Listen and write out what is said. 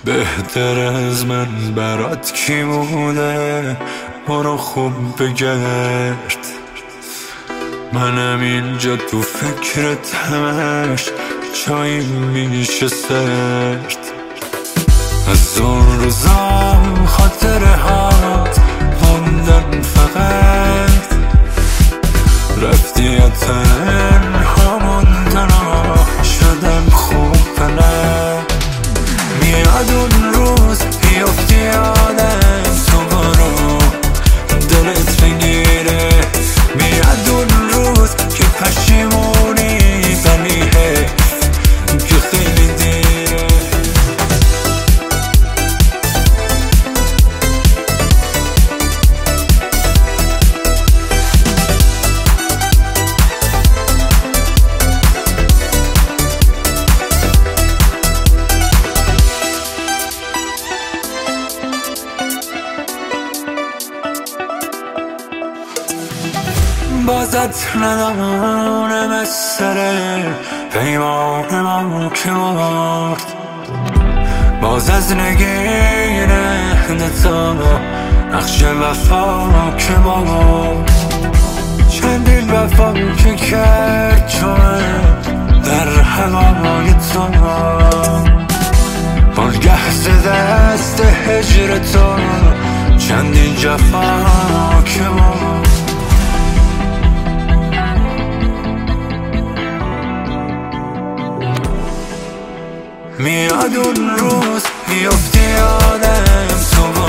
بهتر از من برات کی بوده؟ برو خوب بگرد، منم اینجا تو فکرت همش چایی میشه سرد. از اون روزا خاطره هات موندن فقط، رفتی یا تنها موندن شدم خوب بلد. میاد اون روز بیافتی یادم تو برو دلت بگیره، میاد اون روز که پشیمونی ولی حیف که خیلی دیره. بازت ندانم از سر پیمان ما که مرد، باز از نگیره تا نقش وفا که مرد. چندین وفا که کرد چون در هوای تو، بارگه ز دست هجر تو چندین جفا که مرد. میاد اون روز بیافتی یادم تو